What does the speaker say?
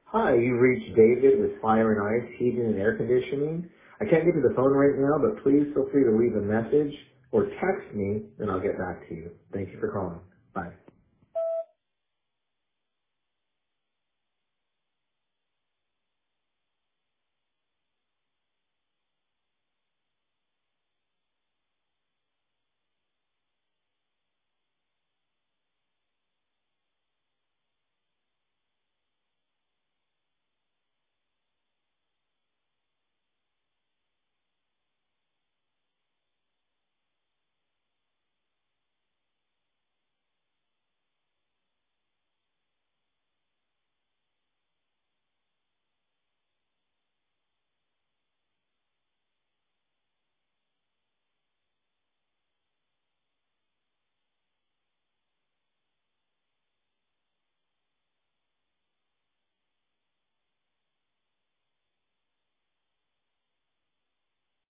Hi, you reached David with Fire and Ice Heating and Air Conditioning. I can't get to the phone right now, but please feel free to leave a message or text me, and I'll get back to you. Thank you for calling. Bye.